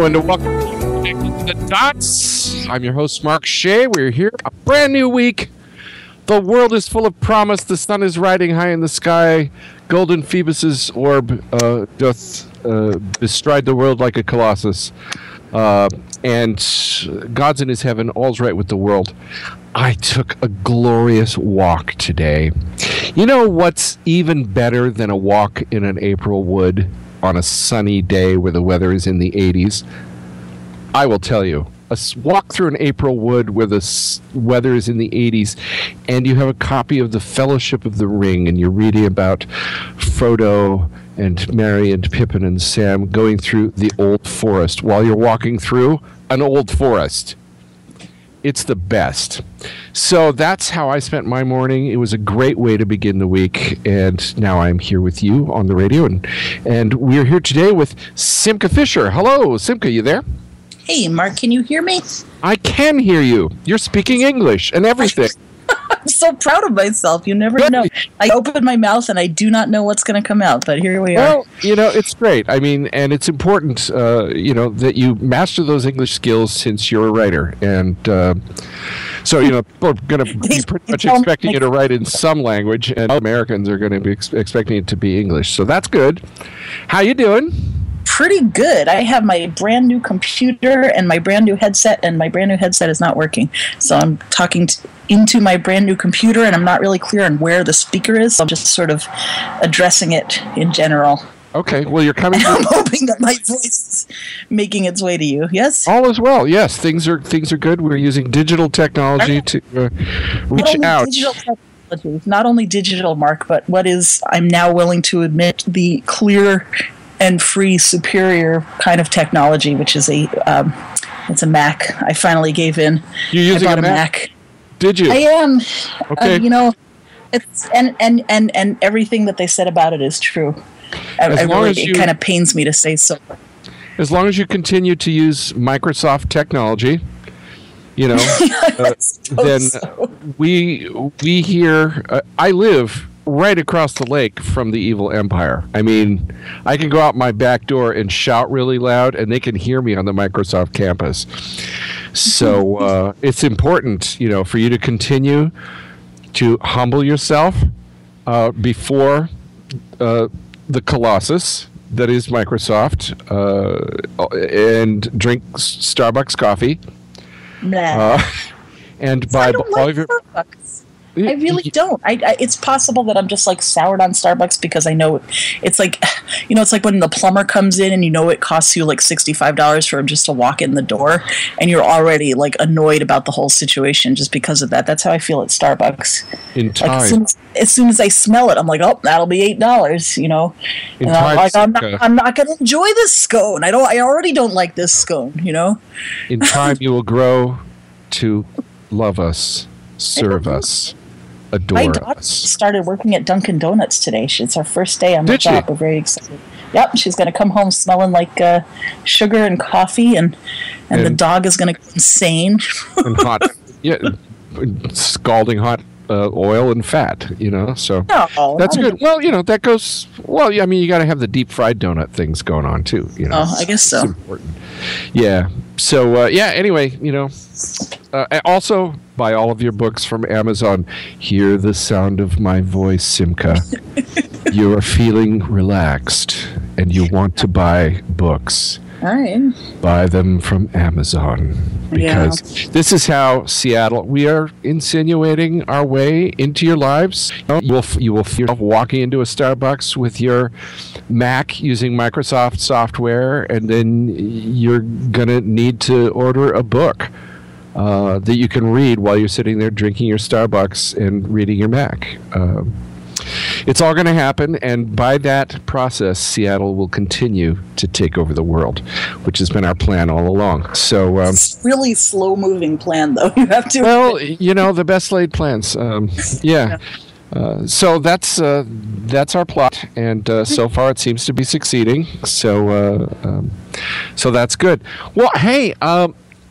and welcome to the Dots. I'm your host, Mark Shea. We're here, a brand new week. The world is full of promise. The sun is riding high in the sky. Golden Phoebus's orb doth bestride the world like a colossus. And God's in his heaven. All's right with the world. I took a glorious walk today. You know what's even better than a walk in an April wood on a sunny day where the weather is in the 80s? I will tell you. A walk through an April wood where the weather is in the 80s, and you have a copy of the Fellowship of the Ring, and you're reading about Frodo and Merry and Pippin and Sam going through the old forest while you're walking through an old forest. It's the best. So that's how I spent my morning. It was a great way to begin the week, and now I'm here with you on the radio, and we're here today with Simca Fisher. Hello, Simca, you there? Hey, Mark, can you hear me? I can hear you. You're speaking English and everything. I'm so proud of myself. You never know. I open my mouth and I do not know what's going to come out, but here we are. Well, it's great. I mean, and it's important, that you master those English skills since you're a writer. And so, people are going to be pretty much expecting you to write in some language, and Americans are going to be expecting it to be English. So that's good. How you doing? Pretty good. I have my brand new computer and my brand new headset, and my brand new headset is not working. So I'm talking into my brand new computer, and I'm not really clear on where the speaker is. So I'm just sort of addressing it in general. Okay. Well, you're coming. I'm hoping that my voice is making its way to you. Yes. All is well. Yes, things are good. We're using digital technology to reach out. Not only digital, Mark, but what is, I'm now willing to admit, the clear and free, superior kind of technology, which is it's a Mac. I finally gave in. You're using a Mac? Did you? I am. Okay. It's and everything that they said about it is true. It kind of pains me to say so. As long as you continue to use Microsoft technology, then we here. I live right across the lake from the evil empire. I mean, I can go out my back door and shout really loud, and they can hear me on the Microsoft campus. So it's important, for you to continue to humble yourself before the Colossus that is Microsoft, and drink Starbucks coffee. And buy all of your. Starbucks. I really don't. It's possible that I'm just like soured on Starbucks because I know it's like, it's like when the plumber comes in and it costs you like $65 for him just to walk in the door, and you're already like annoyed about the whole situation just because of that. That's how I feel at Starbucks. In time, like as soon as I smell it, I'm like, oh, that'll be $8. In and time, I'm not going to enjoy this scone. I already don't like this scone. In time, you will grow to love us, serve us. My daughter started working at Dunkin' Donuts today. It's our first day on the job. We're very excited. Yep, she's going to come home smelling like sugar and coffee, and the dog is going to go insane. And hot, scalding hot oil and fat. So that's good. Well, that goes. Well, I mean, you got to have the deep fried donut things going on too. Oh, I guess so. It's important. Yeah. So anyway, also buy all of your books from Amazon. Hear the sound of my voice, Simca. You are feeling relaxed and you want to buy books. All right. Buy them from Amazon. Because this is how Seattle, we are insinuating our way into your lives. You will feel walking into a Starbucks with your Mac using Microsoft software, and then you're going to need to order a book that you can read while you're sitting there drinking your Starbucks and reading your Mac. It's all going to happen, and by that process, Seattle will continue to take over the world, which has been our plan all along. So it's really slow-moving plan, though. You have to. Well, the best laid plans. Yeah. So that's our plot, and so far it seems to be succeeding. So that's good. Well, hey.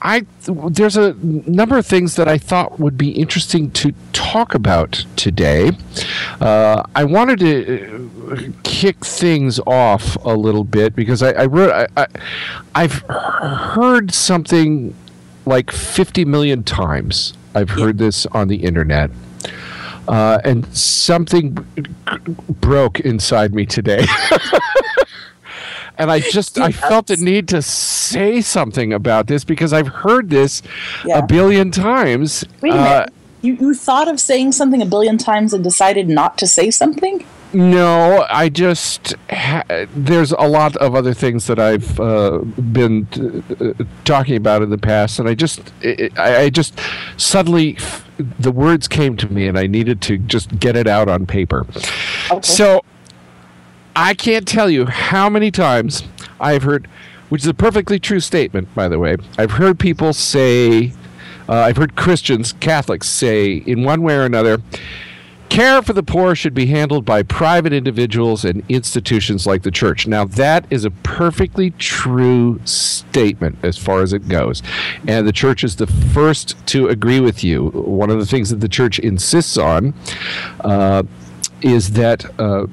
there's a number of things that I thought would be interesting to talk about today. I wanted to kick things off a little bit because I've heard something like 50 million times. I've heard this on the internet. And something broke inside me today. And I felt the need to say something about this because I've heard this a billion times. Wait a minute. You thought of saying something a billion times and decided not to say something? No, I just there's a lot of other things that I've been talking about in the past, and I just suddenly the words came to me, and I needed to just get it out on paper. Okay. So I can't tell you how many times I've heard, which is a perfectly true statement, by the way. I've heard people say, I've heard Christians, Catholics say, in one way or another, care for the poor should be handled by private individuals and institutions like the church. Now, that is a perfectly true statement as far as it goes. And the church is the first to agree with you. One of the things that the church insists on is that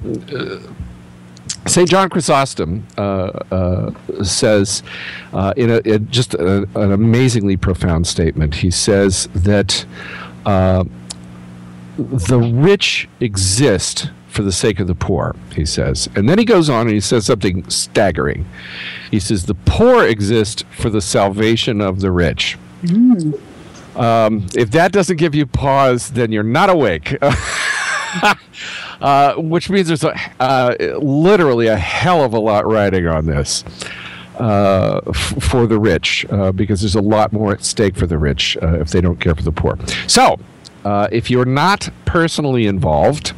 St. John Chrysostom says, in just an amazingly profound statement, he says that the rich exist for the sake of the poor, he says. And then he goes on and he says something staggering. He says, the poor exist for the salvation of the rich. If that doesn't give you pause, then you're not awake. Which means there's literally a hell of a lot riding on this for the rich, because there's a lot more at stake for the rich if they don't care for the poor. So, if you're not personally involved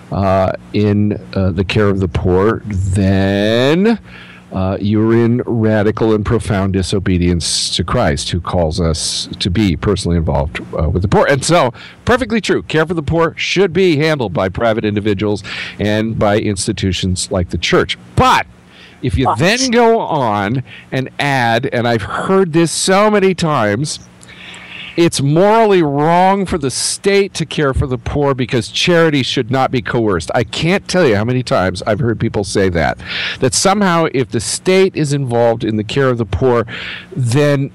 in the care of the poor, then you're in radical and profound disobedience to Christ, who calls us to be personally involved with the poor. And so, perfectly true, care for the poor should be handled by private individuals and by institutions like the church. But if you then go on and add, and I've heard this so many times, it's morally wrong for the state to care for the poor because charity should not be coerced. I can't tell you how many times I've heard people say that somehow if the state is involved in the care of the poor, then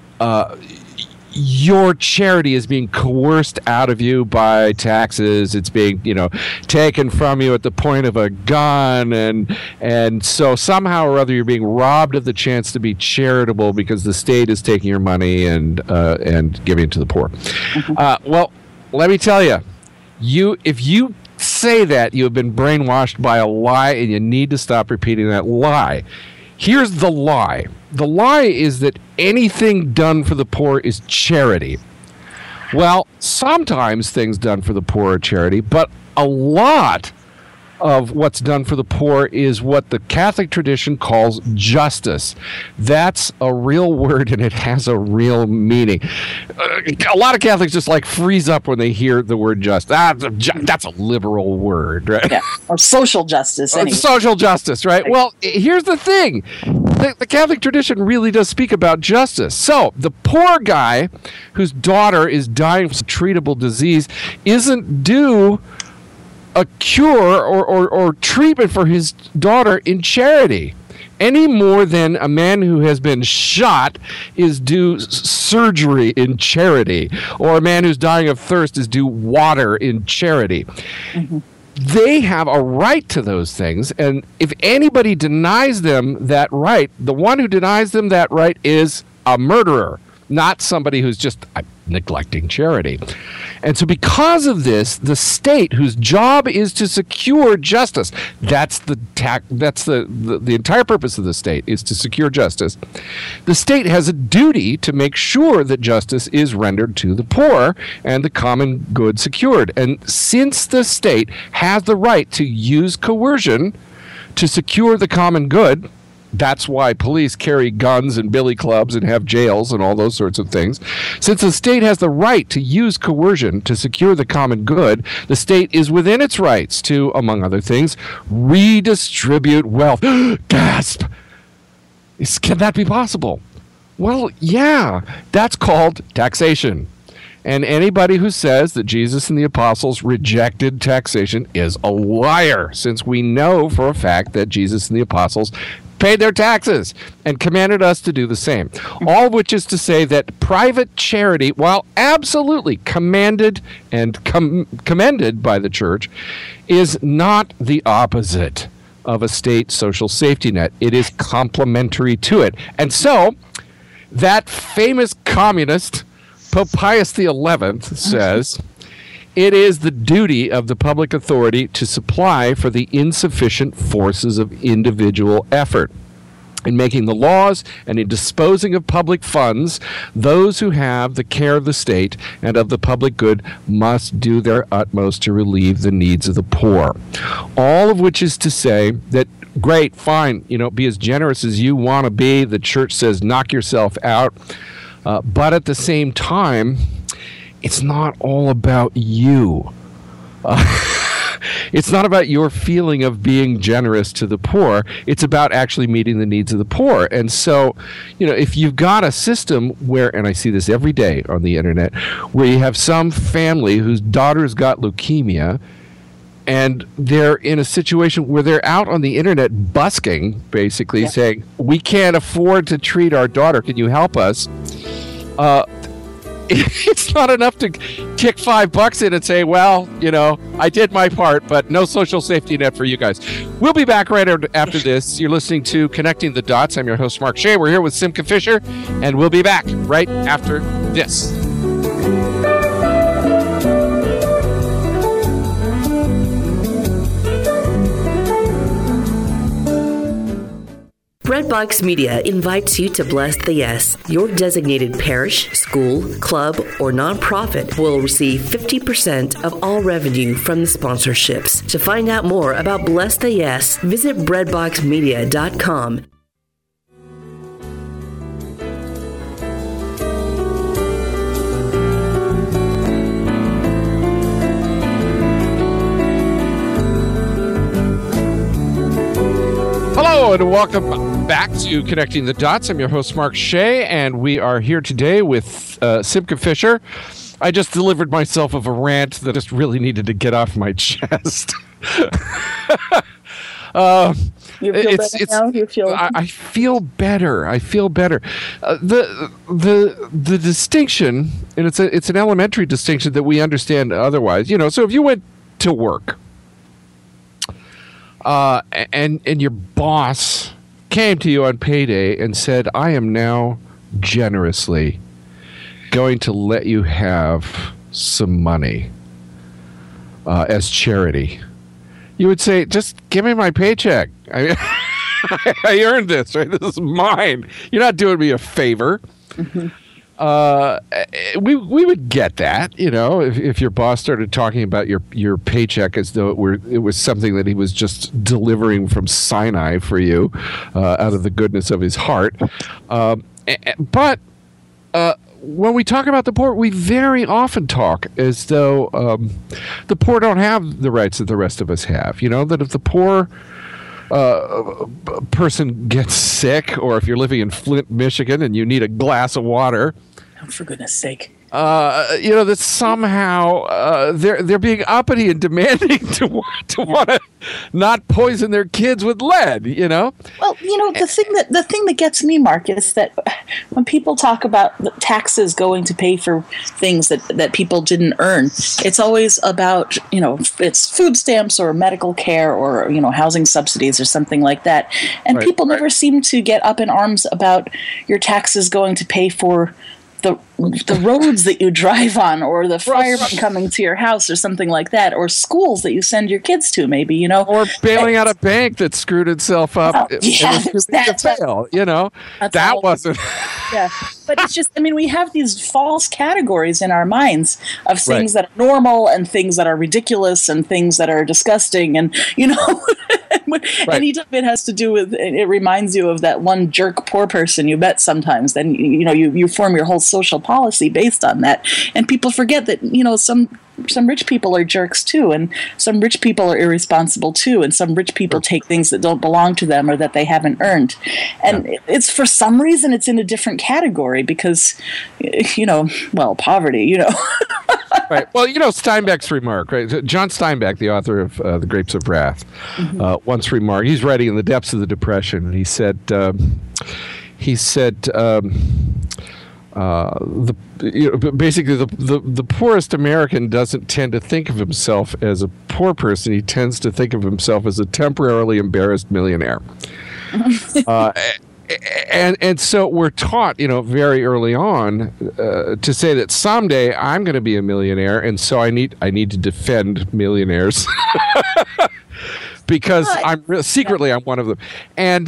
your charity is being coerced out of you by taxes. It's being, taken from you at the point of a gun, and so somehow or other you're being robbed of the chance to be charitable because the state is taking your money and giving it to the poor. Well, let me tell you, if you say that, you have been brainwashed by a lie, and you need to stop repeating that lie. Here's the lie. The lie is that anything done for the poor is charity. Well, sometimes things done for the poor are charity, but a lot of what's done for the poor is what the Catholic tradition calls justice. That's a real word, and it has a real meaning. A lot of Catholics just freeze up when they hear the word justice. That's a liberal word, right? Yeah, or social justice. Anyway. Social justice, right? Well, here's the thing. The Catholic tradition really does speak about justice. So the poor guy whose daughter is dying from a treatable disease isn't due a cure or treatment for his daughter in charity any more than a man who has been shot is due surgery in charity, or a man who's dying of thirst is due water in charity. They have a right to those things, and if anybody denies them that right, the one who denies them that right is a murderer, not somebody who's just neglecting charity. And so because of this, the state, whose job is to secure justice, that's the entire purpose of the state, is to secure justice. The state has a duty to make sure that justice is rendered to the poor and the common good secured. And since the state has the right to use coercion to secure the common good, that's why police carry guns and billy clubs and have jails and all those sorts of things. Since the state has the right to use coercion to secure the common good, the state is within its rights to, among other things, redistribute wealth. Gasp! Can that be possible? Well, yeah, that's called taxation. And anybody who says that Jesus and the apostles rejected taxation is a liar, since we know for a fact that Jesus and the apostles paid their taxes and commanded us to do the same. All of which is to say that private charity, while absolutely commanded and commended by the church, is not the opposite of a state social safety net. It is complementary to it. And so, that famous communist, Pope Pius XI, says, it is the duty of the public authority to supply for the insufficient forces of individual effort. In making the laws and in disposing of public funds, those who have the care of the state and of the public good must do their utmost to relieve the needs of the poor. All of which is to say that, great, fine, be as generous as you want to be. The church says knock yourself out. But at the same time, it's not all about you. It's not about your feeling of being generous to the poor. It's about actually meeting the needs of the poor. And so, if you've got a system where, and I see this every day on the internet, where you have some family whose daughter's got leukemia, and they're in a situation where they're out on the internet busking, basically saying, we can't afford to treat our daughter. Can you help us? It's not enough to kick $5 in and say, well, I did my part, but no social safety net for you guys. We'll be back right after this. You're listening to Connecting the Dots. I'm your host, Mark Shea. We're here with Simcha Fisher, and we'll be back right after this. Breadbox Media invites you to Bless the Yes. Your designated parish, school, club, or nonprofit will receive 50% of all revenue from the sponsorships. To find out more about Bless the Yes, visit breadboxmedia.com. Hello and welcome back to Connecting the Dots. I'm your host, Mark Shea, and we are here today with Simcha Fisher. I just delivered myself of a rant that just really needed to get off my chest. You feel better now? I feel better. I feel better. The distinction, and it's an elementary distinction that we understand otherwise. So if you went to work, and your boss came to you on payday and said, I am now generously going to let you have some money as charity, you would say, just give me my paycheck. I earned this, right? This is mine. You're not doing me a favor. Mm-hmm. We would get that, if your boss started talking about your paycheck as though it was something that he was just delivering from Sinai for you out of the goodness of his heart. But when we talk about the poor, we very often talk as though the poor don't have the rights that the rest of us have. That if the poor person gets sick, or if you're living in Flint, Michigan, and you need a glass of water, oh, for goodness sake, that somehow they're being uppity and demanding to want to not poison their kids with lead. Well, the thing that gets me, Mark, is that when people talk about the taxes going to pay for things that people didn't earn, it's always about it's food stamps or medical care or housing subsidies or something like that, and people never seem to get up in arms about your taxes going to pay for the roads that you drive on, or the firemen coming to your house, or something like that, or schools that you send your kids to, maybe, or bailing out a bank that screwed itself up. That wasn't. Yeah, but it's just, we have these false categories in our minds of things that are normal and things that are ridiculous and things that are disgusting, and anytime it has to do with, it reminds you of that one jerk poor person you met sometimes, then you form your whole social policy based on that, and people forget that some rich people are jerks too, and some rich people are irresponsible too, and some rich people take things that don't belong to them or that they haven't earned. And it's, for some reason, it's in a different category because, poverty, Right. Well, Steinbeck's remark, right? John Steinbeck, the author of The Grapes of Wrath, once remarked, he's writing in the depths of the Depression, and he said, basically the poorest American doesn't tend to think of himself as a poor person. He tends to think of himself as a temporarily embarrassed millionaire. And so we're taught, very early on to say that someday I'm going to be a millionaire, and so I need to defend millionaires because secretly I'm one of them. And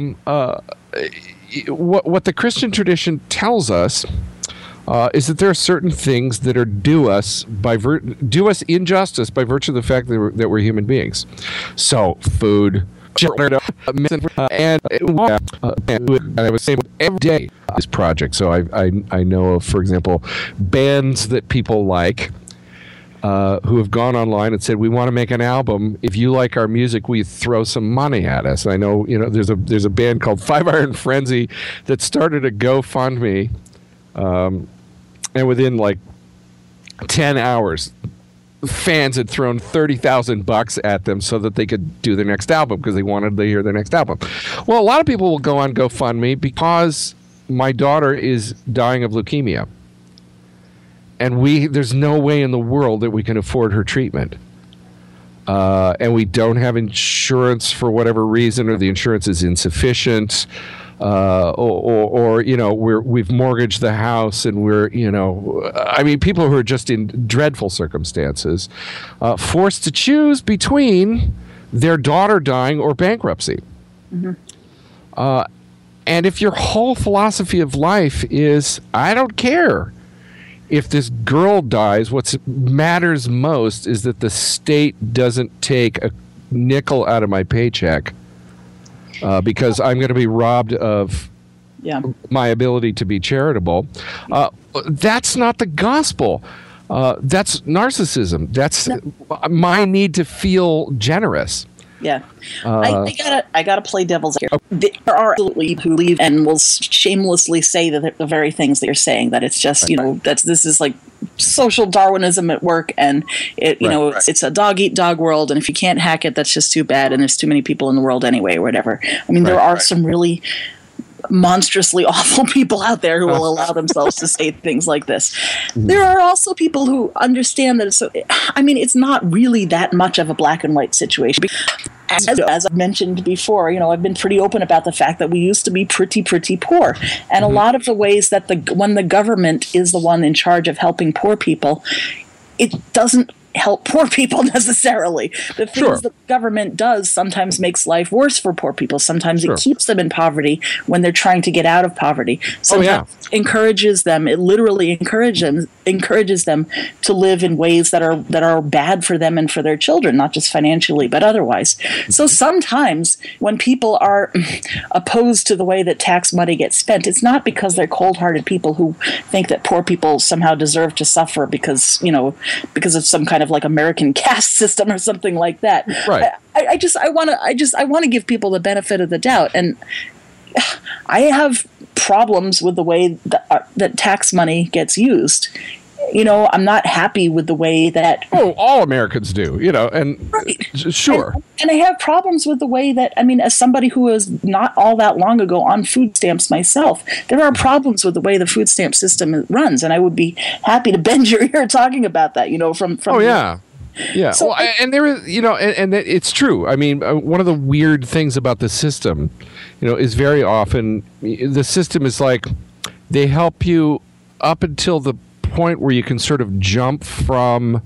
what the Christian tradition tells us is that there are certain things that are due us injustice by virtue of the fact that we're human beings. So food, and I was saying every day this project. So I know of, for example, bands that people like who have gone online and said, we want to make an album. If you like our music, we throw some money at us. And I know, there's a band called Five Iron Frenzy that started a GoFundMe, and within like 10 hours, fans had thrown $30,000 at them so that they could do their next album because they wanted to hear their next album. Well, a lot of people will go on GoFundMe because my daughter is dying of leukemia. And there's no way in the world that we can afford her treatment. And we don't have insurance for whatever reason, or the insurance is insufficient, or we've mortgaged the house, and people who are just in dreadful circumstances, forced to choose between their daughter dying or bankruptcy. And if your whole philosophy of life is, I don't care if this girl dies, what matters most is that the state doesn't take a nickel out of my paycheck because I'm going to be robbed of my ability to be charitable. That's not the gospel. That's narcissism. That's my need to feel generous. Yeah, I gotta play devil's here. There are absolutely who believe and will shamelessly say that the very things that you're saying, that it's just this is like social Darwinism at work, and it's a dog eat dog world, and if you can't hack it, that's just too bad, and there's too many people in the world anyway, or whatever. I mean, there are some really monstrously awful people out there who will allow themselves to say things like this. There are also people who understand that it's not really that much of a black and white situation. As I mentioned before, I've been pretty open about the fact that we used to be pretty poor. And a lot of the ways that when the government is the one in charge of helping poor people, it doesn't help poor people necessarily. The things that the government does sometimes makes life worse for poor people. Sometimes it keeps them in poverty when they're trying to get out of poverty. Sometimes it encourages them. It literally encourages them to live in ways that are bad for them and for their children, not just financially but otherwise. So sometimes when people are opposed to the way that tax money gets spent, it's not because they're cold-hearted people who think that poor people somehow deserve to suffer because of some kind of like American caste system or something like that. Right. I want to give people the benefit of the doubt, and I have problems with the way that tax money gets used. I'm not happy with the way that... Oh, all Americans do, and... Right. Sure. And I have problems with the way that, as somebody who was not all that long ago on food stamps myself, there are problems with the way the food stamp system runs, and I would be happy to bend your ear talking about that, from... Oh, yeah. Yeah. So, and there is, and it's true. One of the weird things about the system, is very often the system is like they help you up until the point where you can sort of jump from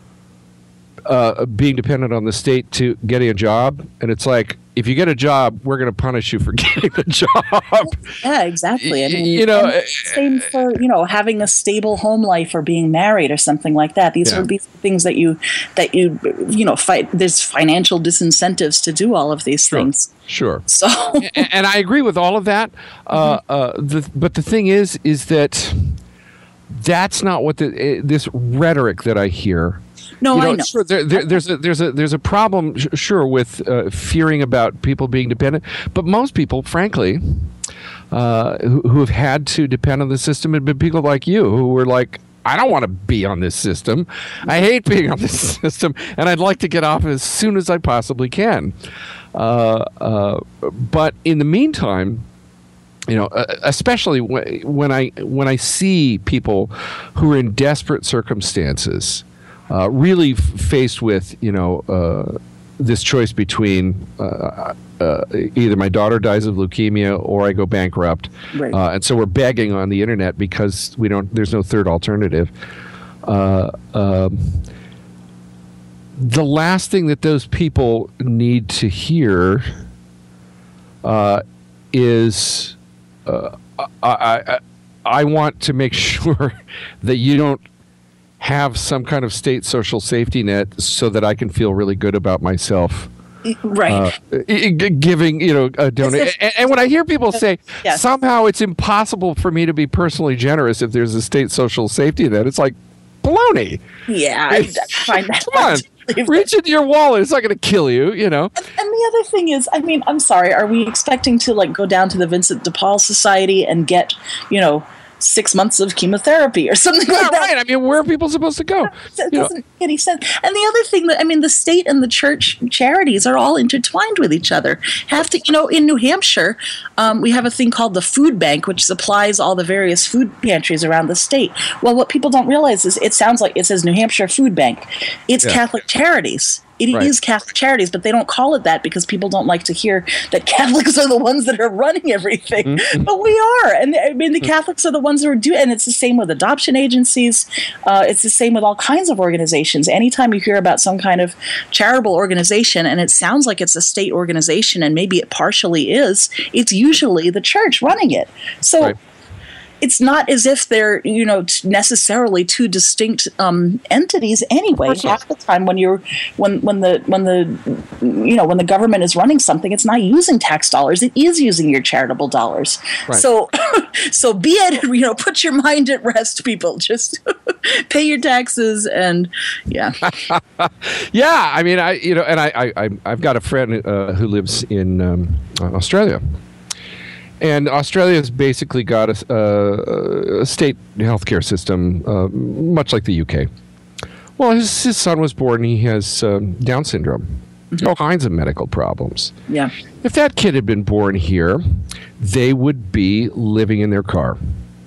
being dependent on the state to getting a job, and it's like, if you get a job, we're going to punish you for getting the job. Yeah, exactly. Same for having a stable home life or being married or something like that. These are things that you fight. There's financial disincentives to do all of these things. Sure. So, and I agree with all of that. But the thing is that that's not what this rhetoric that I hear. No, I know. Sure, there's a problem, sure, with fearing about people being dependent, but most people, frankly, who have had to depend on the system have been people like you who were like, I don't want to be on this system. I hate being on this system, and I'd like to get off as soon as I possibly can. But in the meantime, especially when I see people who are in desperate circumstances, really faced with this choice between either my daughter dies of leukemia or I go bankrupt, right. And so we're begging on the internet because there's no third alternative. The last thing that those people need to hear is I want to make sure that you don't have some kind of state social safety net so that I can feel really good about myself. Right. Giving, a donation. And when I hear people say, yes, somehow it's impossible for me to be personally generous if there's a state social safety net, it's like baloney. Yeah, I find that. Come on, reach into your wallet. It's not going to kill you, And the other thing is, I'm sorry, are we expecting to go down to the Vincent de Paul Society and get, 6 months of chemotherapy or something like that? Right. I mean, where are people supposed to go? It doesn't make any sense. And the other thing the state and the church charities are all intertwined with each other. In New Hampshire, we have a thing called the Food Bank, which supplies all the various food pantries around the state. Well, what people don't realize is it sounds like it says New Hampshire Food Bank. It's Catholic Charities. It is Catholic Charities, but they don't call it that because people don't like to hear that Catholics are the ones that are running everything. Mm-hmm. But we are. And the Catholics are the ones who are doing it. And it's the same with adoption agencies. It's the same with all kinds of organizations. Anytime you hear about some kind of charitable organization and it sounds like it's a state organization and maybe it partially is, it's usually the church running it. So right. It's not as if they're, necessarily two distinct entities anyway. Half the time when the government is running something, it's not using tax dollars; it is using your charitable dollars. Right. So be it. Put your mind at rest, people. Just pay your taxes, and yeah. Yeah, I mean, I've got a friend who lives in Australia. And Australia's basically got a state healthcare system, much like the UK. Well, his son was born, he has Down syndrome, all kinds of medical problems. Yeah. If that kid had been born here, they would be living in their car.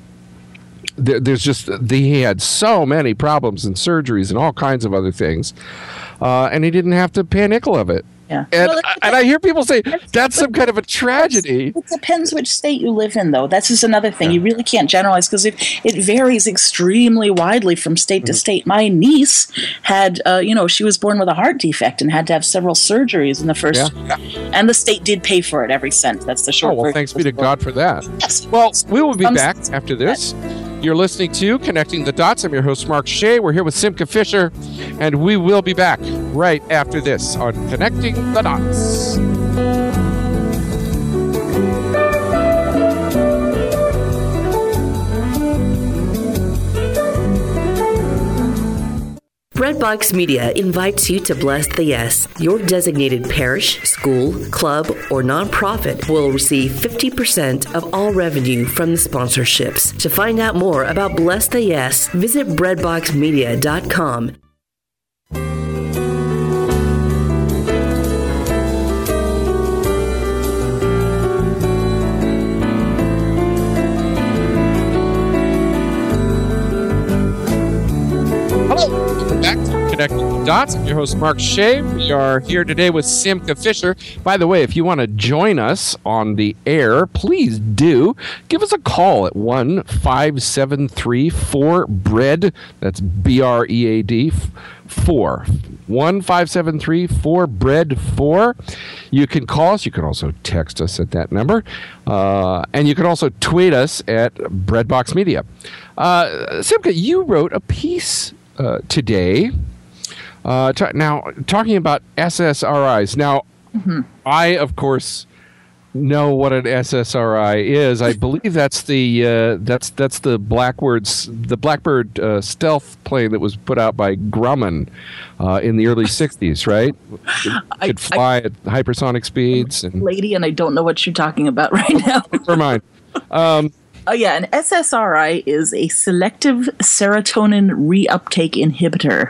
He had so many problems and surgeries and all kinds of other things, and he didn't have to pay a nickel of it. Yeah. And I hear people say that's some kind of a tragedy. It depends which state you live in, though. That's just another thing. Yeah. You really can't generalize because it varies extremely widely from state to state. My niece had, she was born with a heart defect and had to have several surgeries in the first. Yeah. And the state did pay for it, every cent. That's the short version. Well, thanks be to God for that. Yes. Well, we will be back after this. You're listening to Connecting the Dots. I'm your host, Mark Shea. We're here with Simca Fisher, and we will be back right after this on Connecting the Dots. Breadbox Media invites you to Bless the Yes. Your designated parish, school, club, or nonprofit will receive 50% of all revenue from the sponsorships. To find out more about Bless the Yes, visit breadboxmedia.com. Connecting the Dots. I'm your host, Mark Shea. We are here today with Simca Fisher. By the way, if you want to join us on the air, please do. Give us a call at 1-573-4-BREAD. That's BREAD 4. 1-573-4-BREAD-4. You can call us. You can also text us at that number. And you can also tweet us at Breadbox Media. Simca, you wrote a piece today talking about SSRIs. Now, I, of course, know what an SSRI is, I believe that's the Blackbird stealth plane that was put out by Grumman in the early '60s, right? It could fly at hypersonic speeds. And lady, and I don't know what you're talking about right now. Never mind. Yeah, an SSRI is a selective serotonin reuptake inhibitor.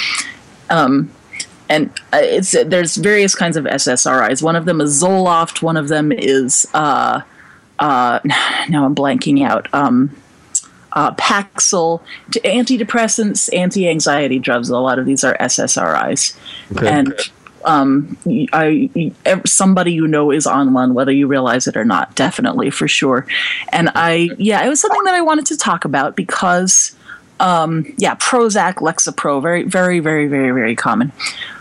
And there's various kinds of SSRIs. One of them is Zoloft. One of them is now I'm blanking out. Paxil, antidepressants, anti-anxiety drugs. A lot of these are SSRIs, Okay. and somebody you know is on one, whether you realize it or not. Definitely, for sure. And it was something that I wanted to talk about because, Prozac, Lexapro, very, very, very, very, very common.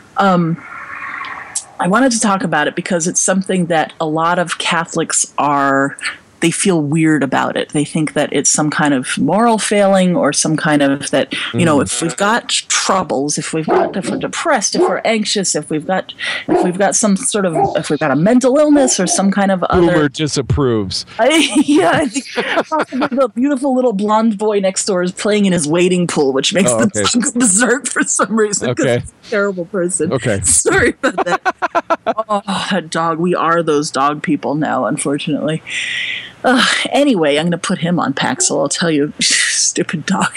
I wanted to talk about it because it's something that a lot of Catholics they feel weird about it. They think that it's some kind of moral failing or some kind of that, if we've got troubles, if we're depressed, if we're anxious, if we've got if we've got a mental illness or some kind of other. Boomer disapproves. I think possibly the beautiful little blonde boy next door is playing in his wading pool, which makes them go berserk for some reason. Okay. He's a terrible person. Okay. Sorry about that. Oh, that dog. We are those dog people now, unfortunately. Anyway, I'm going to put him on Paxil. I'll tell you, stupid dog.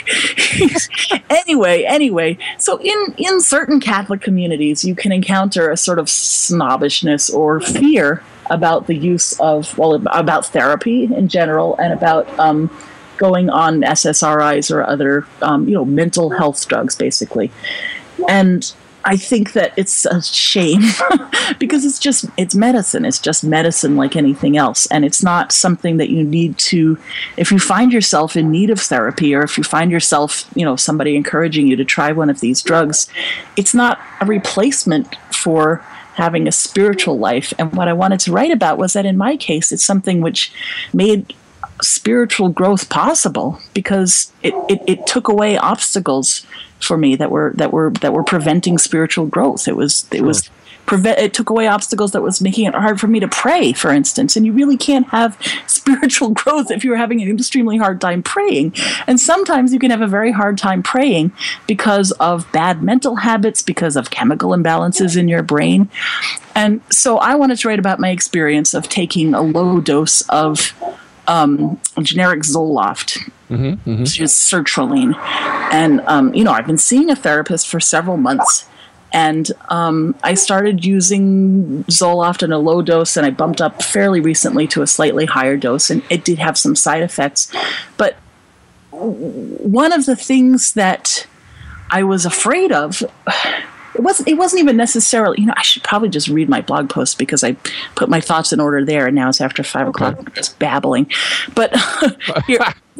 Anyway. So in certain Catholic communities, you can encounter a sort of snobbishness or fear about the use of, about therapy in general and about going on SSRIs or other, mental health drugs, basically. And I think that it's a shame because it's medicine. It's just medicine like anything else. And it's not something that you need to, if you find yourself in need of therapy or if you find yourself, somebody encouraging you to try one of these drugs, it's not a replacement for having a spiritual life. And what I wanted to write about was that in my case, it's something which made spiritual growth possible because it took away obstacles for me that were preventing spiritual growth. It took away obstacles that was making it hard for me to pray, for instance. And you really can't have spiritual growth if you're having an extremely hard time praying. And sometimes you can have a very hard time praying because of bad mental habits, because of chemical imbalances in your brain. And so I wanted to write about my experience of taking a low dose of generic Zoloft, which is sertraline. And, I've been seeing a therapist for several months. And I started using Zoloft in a low dose, and I bumped up fairly recently to a slightly higher dose, and it did have some side effects. But one of the things that I was afraid of, it wasn't even necessarily, I should probably just read my blog post because I put my thoughts in order there, and now it's after 5 o'clock. I'm just babbling. But here,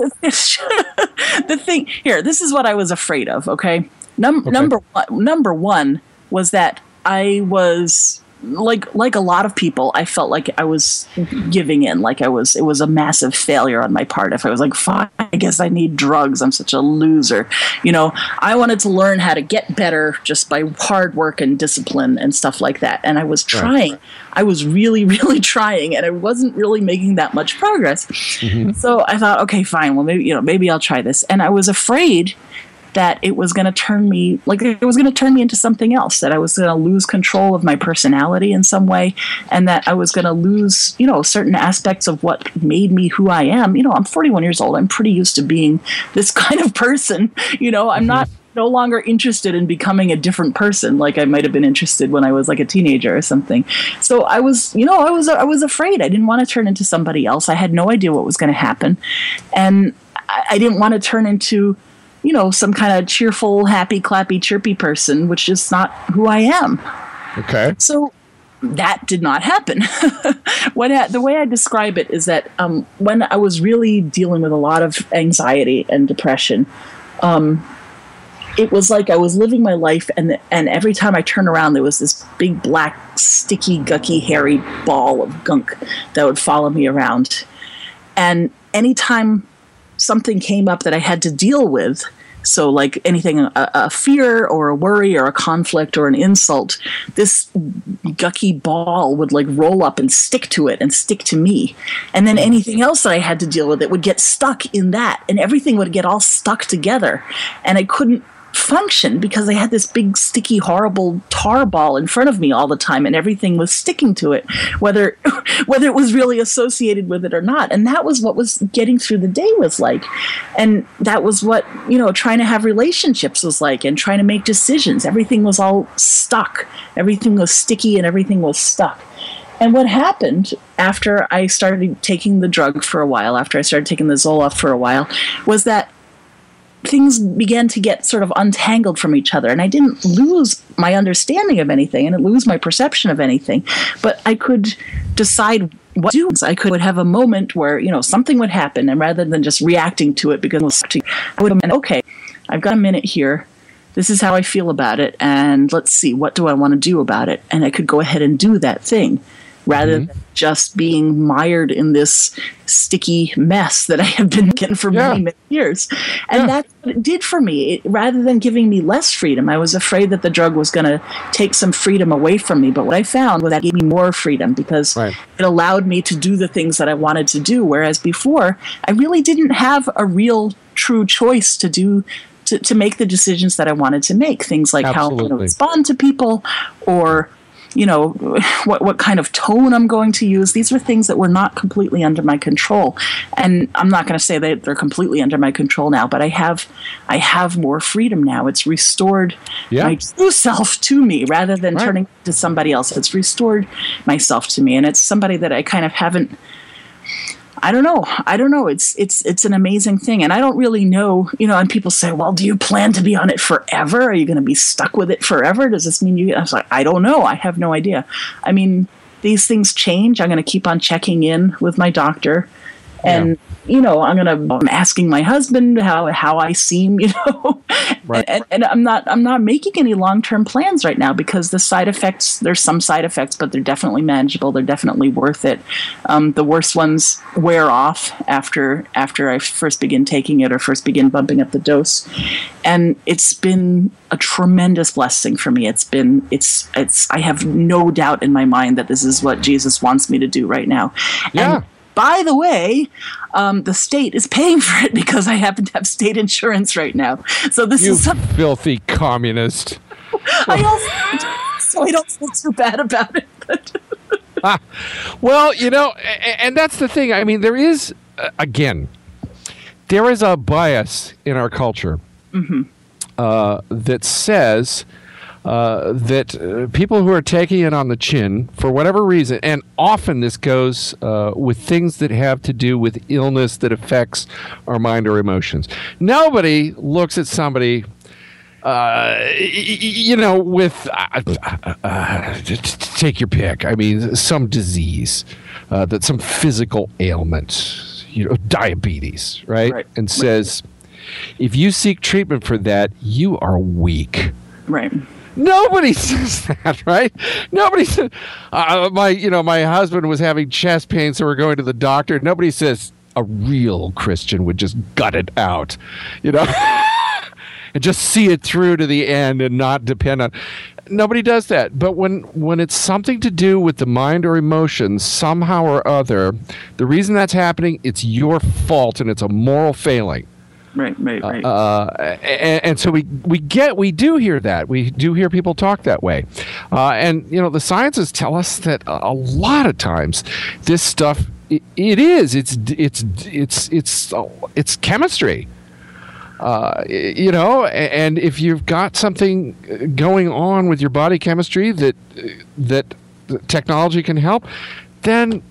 the thing here, this is what I was afraid of. Okay, number one was that I was like a lot of people. I felt like I was giving in, it was a massive failure on my part. If I was like, fine, I guess I need drugs. I'm such a loser. I wanted to learn how to get better just by hard work and discipline and stuff like that. And I was trying. I was really, really trying, and I wasn't really making that much progress. Mm-hmm. So I thought, okay, fine. Well, maybe I'll try this. And I was afraid that it was going to turn me into something else, that I was going to lose control of my personality in some way, and that I was going to lose, certain aspects of what made me who I am. I'm 41 years old. I'm pretty used to being this kind of person. I'm not no longer interested in becoming a different person like I might have been interested when I was like a teenager or something. So I was afraid. I didn't want to turn into somebody else. I had no idea what was going to happen. And I didn't want to turn into some kind of cheerful, happy, clappy, chirpy person, which is not who I am. Okay. So that did not happen. The way I describe it is that when I was really dealing with a lot of anxiety and depression, it was like I was living my life, and every time I turned around, there was this big, black, sticky, gucky, hairy ball of gunk that would follow me around. And anytime something came up that I had to deal with, So like anything, a fear or a worry or a conflict or an insult, this gucky ball would like roll up and stick to it and stick to me. And then anything else that I had to deal with, it would get stuck in that, and everything would get all stuck together. And I couldn't function because I had this big sticky horrible tar ball in front of me all the time, and everything was sticking to it, whether it was really associated with it or not. And that was what was getting through the day was like, and that was what, you know, trying to have relationships was like, and trying to make decisions. Everything was all stuck, everything was sticky, and everything was stuck. And what happened after I started taking the drug for a while, after I started taking the Zoloft for a while, was that things began to get sort of untangled from each other. And I didn't lose my understanding of anything, and I didn't lose my perception of anything, but I could decide what to do. I could have a moment where, you know, something would happen, and rather than just reacting to it because I would have, okay, I've got a minute here. This is how I feel about it, and let's see, what do I want to do about it? And I could go ahead and do that thing, rather than just being mired in this sticky mess that I have been getting for many, many years. And that's what it did for me. Rather than giving me less freedom, I was afraid that the drug was going to take some freedom away from me. But what I found was that it gave me more freedom, because it allowed me to do the things that I wanted to do. Whereas before, I really didn't have a real true choice to do, to make the decisions that I wanted to make. Things like how I'm going to respond to people, or you know, what kind of tone I'm going to use. These were things that were not completely under my control. And I'm not going to say that they're completely under my control now, but I have more freedom now. It's restored my true self to me, rather than turning to somebody else. It's restored myself to me. And it's somebody that I kind of haven't, I don't know. It's an amazing thing. And I don't really know, you know, and people say, well, do you plan to be on it forever? Are you going to be stuck with it forever? Does this mean I was like, I don't know. I have no idea. I mean, these things change. I'm going to keep on checking in with my doctor. And, you know, I'm asking my husband how I seem, you know, and I'm not making any long-term plans right now, because the side effects, there's some side effects, but they're definitely manageable. They're definitely worth it. The worst ones wear off after I first begin taking it, or first begin bumping up the dose. And it's been a tremendous blessing for me. I have no doubt in my mind that this is what Jesus wants me to do right now. And by the way, the state is paying for it, because I happen to have state insurance right now. So this is filthy communist. So I don't feel too bad about it. Well, you know, and that's the thing. I mean, there is a bias in our culture that says that people who are taking it on the chin for whatever reason, and often this goes with things that have to do with illness that affects our mind or emotions. Nobody looks at somebody, you know, with take your pick. I mean, some disease, that some physical ailment, you know, diabetes, right? And says, if you seek treatment for that, you are weak. Right. Nobody says that, right? Nobody says, my husband was having chest pain, so we're going to the doctor. Nobody says a real Christian would just gut it out, you know, and just see it through to the end and not depend on. Nobody does that. But when it's something to do with the mind or emotions, somehow or other, the reason that's happening, it's your fault, and it's a moral failing. Right. And so we do hear that. We do hear people talk that way. And, you know, the scientists tell us that a lot of times this stuff, it's chemistry. You know, and if you've got something going on with your body chemistry that technology can help, then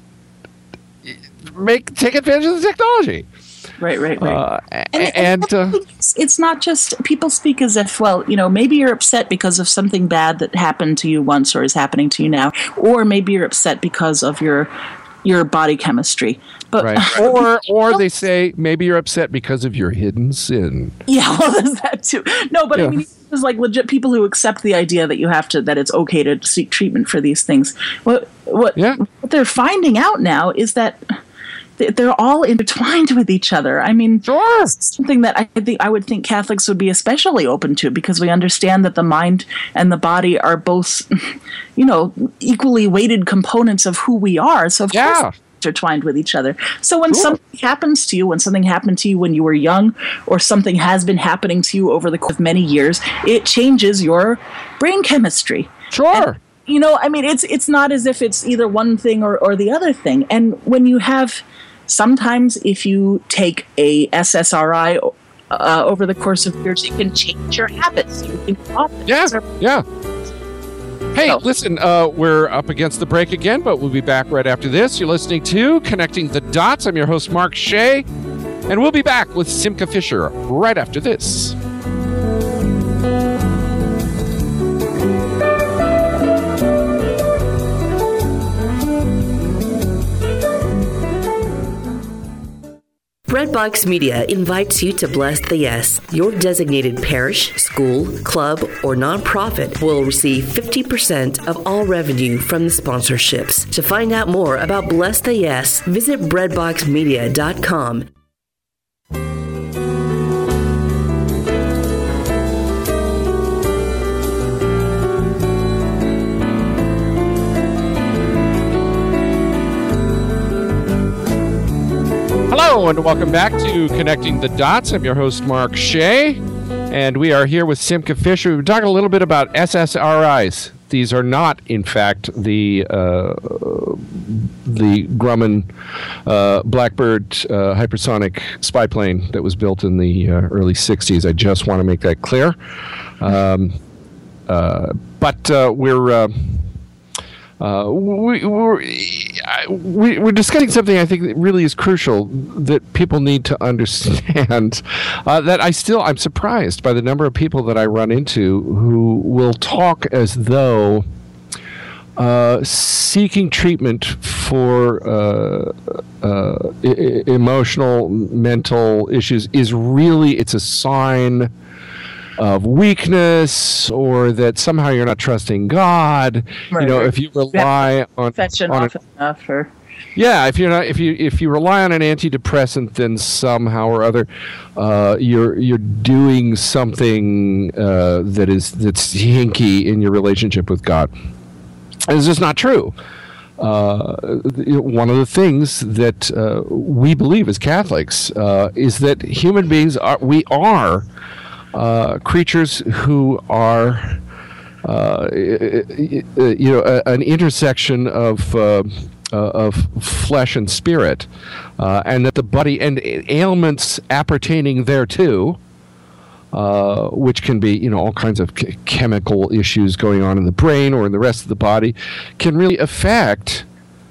take advantage of the technology. Right. And it's not just, people speak as if, well, you know, maybe you're upset because of something bad that happened to you once or is happening to you now, or maybe you're upset because of your body chemistry. But or they say maybe you're upset because of your hidden sin. Yeah, well, there's that too. No, but I mean, there's like legit people who accept the idea that that it's okay to seek treatment for these things. What they're finding out now is that they're all intertwined with each other. I mean, Sure. something that I would think Catholics would be especially open to, because we understand that the mind and the body are both, equally weighted components of who we are. So of course they're intertwined with each other. So when something happens to you, when something happened to you when you were young, or something has been happening to you over the course of many years, it changes your brain chemistry. Sure. And, it's not as if it's either one thing or the other thing. And when you have, sometimes if you take a SSRI over the course of years, it can change your habits. Yeah. Hey, listen, we're up against the break again, but we'll be back right after this. You're listening to Connecting the Dots. I'm your host, Mark Shea, and we'll be back with Simca Fisher right after this. Breadbox Media invites you to Bless the Yes. Your designated parish, school, club, or nonprofit will receive 50% of all revenue from the sponsorships. To find out more about Bless the Yes, visit breadboxmedia.com. Hello, and welcome back to Connecting the Dots. I'm your host, Mark Shea, and we are here with Simca Fisher. We're talking a little bit about SSRIs. These are not, in fact, the Grumman Blackbird hypersonic spy plane that was built in the early 60s. I just want to make that clear. But we're discussing something I think that really is crucial that people need to understand. I'm surprised by the number of people that I run into who will talk as though seeking treatment for emotional, mental issues it's a sign of weakness, or that somehow you're not trusting God. Right. If you rely on enough, or if you rely on an antidepressant, then somehow or other you're doing something that's hinky in your relationship with God. And it's just not true. One of the things that we believe as Catholics is that human beings are creatures who are, an intersection of flesh and spirit, and that the body and ailments appertaining thereto, which can be, all kinds of chemical issues going on in the brain or in the rest of the body, can really affect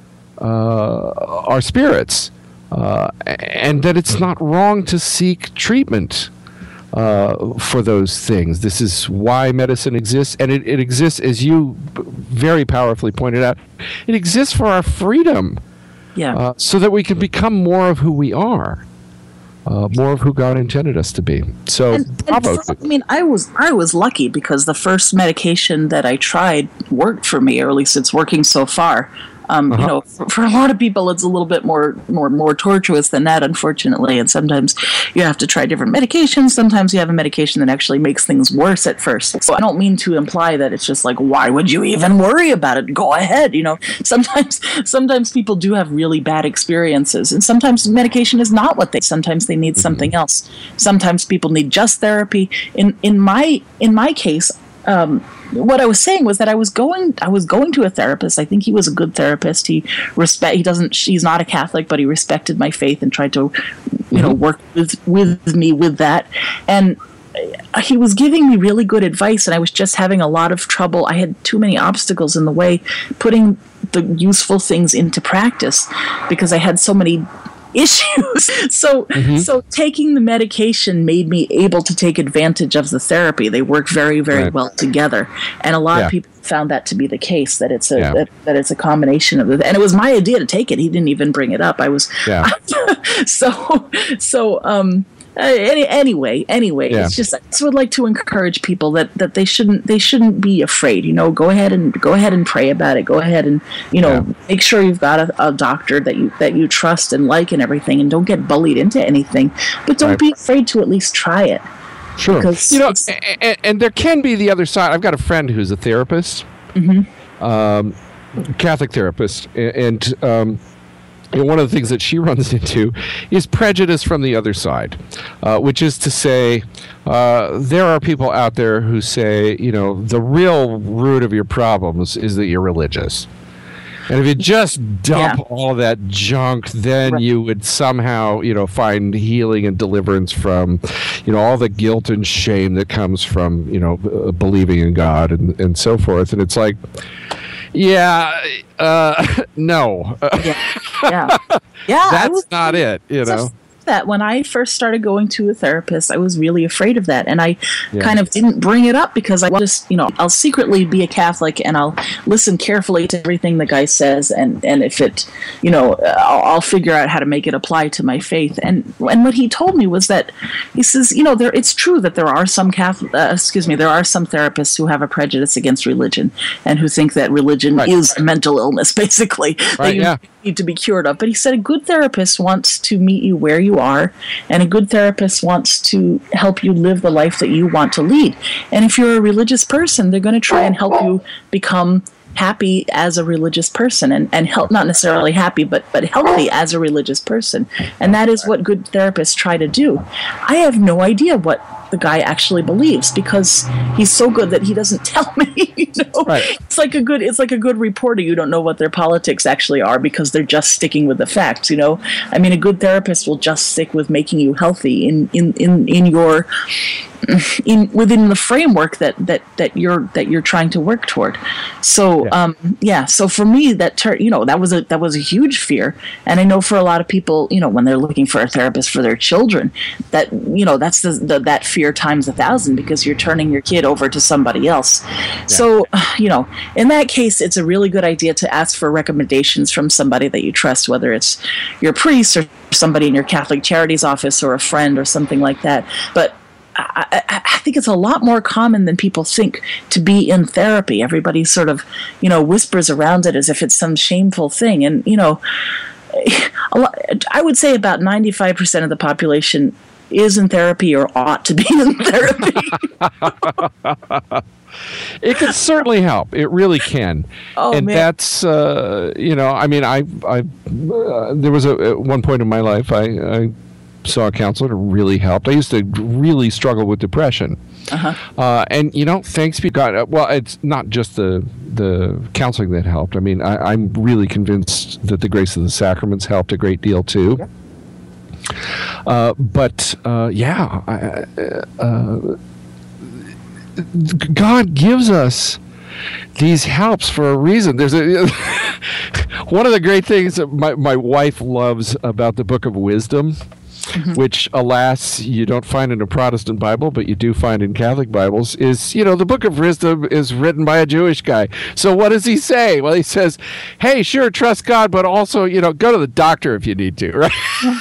our spirits, and that it's not wrong to seek treatment for those things. This is why medicine exists, and it exists, as you very powerfully pointed out, it exists for our freedom, so that we can become more of who we are, more of who God intended us to be. So, I was lucky, because the first medication that I tried worked for me, or at least it's working so far. For a lot of people, it's a little bit more tortuous than that, unfortunately. And sometimes you have to try different medications. Sometimes you have a medication that actually makes things worse at first. So I don't mean to imply that it's just like, why would you even worry about it? Go ahead. Sometimes people do have really bad experiences, and sometimes medication is not what sometimes they need something else. Sometimes people need just therapy. In my case, what I was saying was that I was going to a therapist. I think he was a good therapist. He's not a Catholic, but he respected my faith and tried to, work with me with that. And he was giving me really good advice, and I was just having a lot of trouble. I had too many obstacles in the way putting the useful things into practice, because I had so many issues. So taking the medication made me able to take advantage of the therapy. They work very, very well together, and a lot of people found that to be the case. That it's that it's a combination of and it was my idea to take it. He didn't even bring it up. I was Anyway, Yeah. it's just I just would like to encourage people that they shouldn't be afraid. Go ahead and pray about it. Go ahead and make sure you've got a doctor that you trust and like and everything, and don't get bullied into anything. But don't be afraid to at least try it. Sure. And there can be the other side. I've got a friend who's a therapist, Catholic therapist, and one of the things that she runs into is prejudice from the other side, which is to say, there are people out there who say, the real root of your problems is that you're religious. And if you just dump all of that junk, then you would somehow, find healing and deliverance from, all the guilt and shame that comes from, believing in God and so forth. And it's like, no. That's not it, that when I first started going to a therapist, I was really afraid of that, and I kind of didn't bring it up because I just, I'll secretly be a Catholic and I'll listen carefully to everything the guy says, and if it, I'll figure out how to make it apply to my faith. And what he told me was that he says, it's true that there are some therapists who have a prejudice against religion and who think that religion is a mental illness, basically, that you need to be cured of. But he said a good therapist wants to meet you where you are, and a good therapist wants to help you live the life that you want to lead. And if you're a religious person, they're going to try and help you become happy as a religious person, and help, not necessarily happy, but healthy as a religious person. And that is what good therapists try to do. I have no idea what the guy actually believes because he's so good that he doesn't tell me. It's like a good reporter. You don't know what their politics actually are because they're just sticking with the facts. I mean, a good therapist will just stick with making you healthy in your within the framework that you're trying to work toward. So so for me that was a huge fear, and I know for a lot of people, when they're looking for a therapist for their children, that that's that fear times 1,000 because you're turning your kid over to somebody else. So in that case, it's a really good idea to ask for recommendations from somebody that you trust, whether it's your priest or somebody in your Catholic Charities office or a friend or something like that. But I think it's a lot more common than people think to be in therapy. Everybody sort of, whispers around it as if it's some shameful thing. And, I would say about 95% of the population is in therapy or ought to be in therapy. It can certainly help. It really can. That's, I mean, I there was at one point in my life, I saw a counselor. It really helped. I used to really struggle with depression. And, thanks be God. Well, it's not just the counseling that helped. I mean, I'm really convinced that the grace of the sacraments helped a great deal, too. Yeah. God gives us these helps for a reason. There's one of the great things that my wife loves about the Book of Wisdom, which, alas, you don't find in a Protestant Bible, but you do find in Catholic Bibles, is, the Book of Wisdom is written by a Jewish guy. So what does he say? Well, he says, hey, sure, trust God, but also, go to the doctor if you need to, right?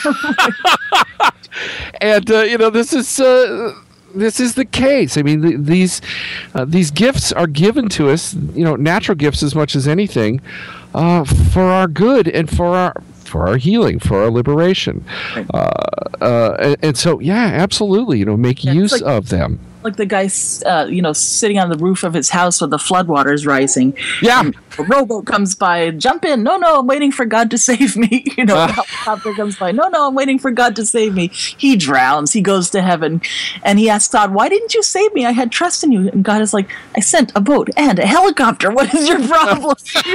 And, this is the case. I mean, these gifts are given to us, natural gifts as much as anything, for our good and for our healing, for our liberation. And so, absolutely, make use of them. Like the guy, sitting on the roof of his house with the floodwaters rising. Yeah. And a rowboat comes by, jump in. No, I'm waiting for God to save me. A helicopter comes by. No, I'm waiting for God to save me. He drowns. He goes to heaven. And he asks God, why didn't you save me? I had trust in you. And God is like, I sent a boat and a helicopter. What is your problem?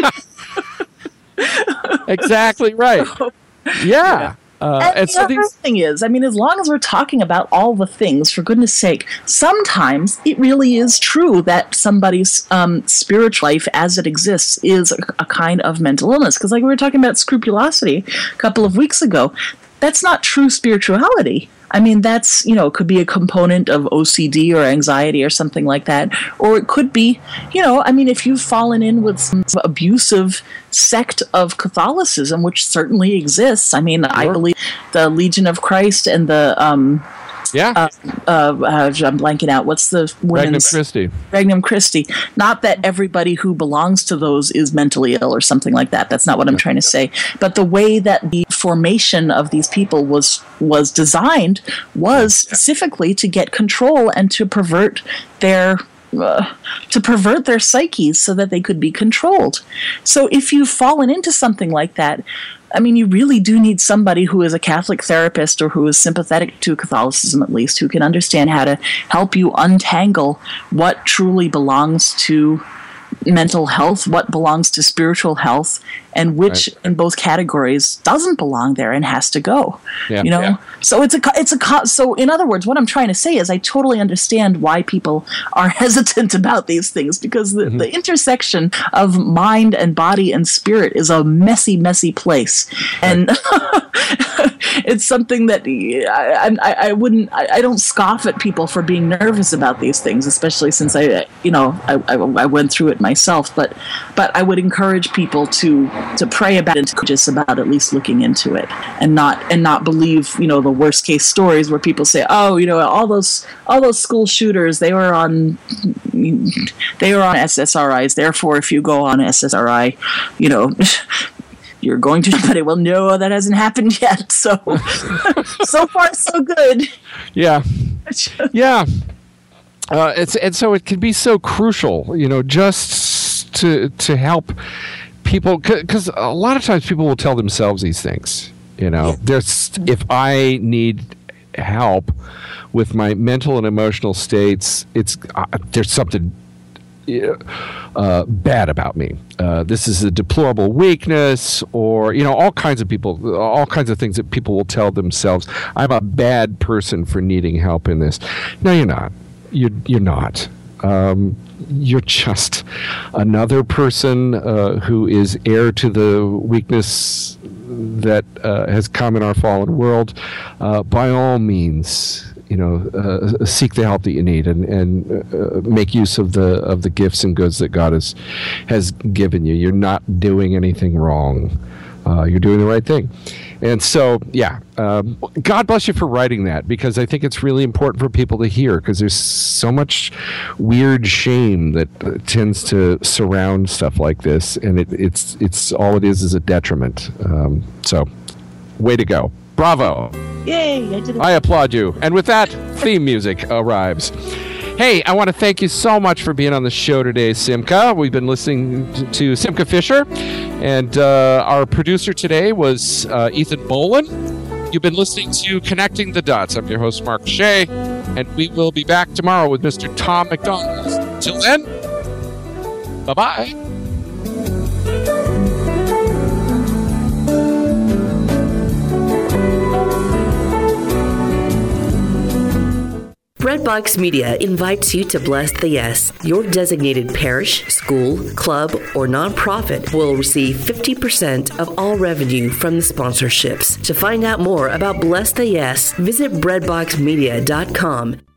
Exactly right. Yeah. And the other thing is, I mean, as long as we're talking about all the things, for goodness sake, sometimes it really is true that somebody's spiritual life as it exists is a kind of mental illness. Because like we were talking about scrupulosity a couple of weeks ago, that's not true spirituality. I mean, that's, could be a component of OCD or anxiety or something like that. Or it could be, if you've fallen in with some abusive sect of Catholicism, which certainly exists. I mean, I believe the Legion of Christ and the Yeah. I'm blanking out. What's the women's? Regnum Christi. Not that everybody who belongs to those is mentally ill or something like that. That's not what I'm trying to say. But the way that the formation of these people was designed was specifically to get control and to pervert their psyches so that they could be controlled. So if you've fallen into something like that, I mean, you really do need somebody who is a Catholic therapist or who is sympathetic to Catholicism, at least, who can understand how to help you untangle what truly belongs to mental health, what belongs to spiritual health, and which in both categories doesn't belong there and has to go. So so in other words, what I'm trying to say is I totally understand why people are hesitant about these things, because the intersection of mind and body and spirit is a messy place, and it's something that I don't scoff at people for being nervous about these things, especially since I went through it myself, but I would encourage people to pray about it, just about at least looking into it, and not believe the worst case stories where people say, all those school shooters, they were on SSRIs, therefore if you go on SSRI, you're going to, but well, no, that hasn't happened yet. So so far so good. Yeah. And so it can be so crucial, just to help people, because a lot of times people will tell themselves these things. If I need help with my mental and emotional states, there's something bad about me. This is a deplorable weakness, or all kinds of things that people will tell themselves. I'm a bad person for needing help in this. No, you're not. You're not. You're just another person who is heir to the weakness that has come in our fallen world. By all means, seek the help that you need, and make use of the gifts and goods that God has given you. You're not doing anything wrong. You're doing the right thing. And so, God bless you for writing that, because I think it's really important for people to hear, because there's so much weird shame that tends to surround stuff like this, and it's all it is a detriment. So, way to go. Bravo. Yay, I did it. I applaud you. And with that, theme music arrives. Hey, I want to thank you so much for being on the show today, Simca. We've been listening to Simca Fisher, and our producer today was Ethan Bolin. You've been listening to Connecting the Dots. I'm your host, Mark Shea, and we will be back tomorrow with Mr. Tom McDonald. Till then, bye-bye. Breadbox Media invites you to Bless the Yes. Your designated parish, school, club, or nonprofit will receive 50% of all revenue from the sponsorships. To find out more about Bless the Yes, visit breadboxmedia.com.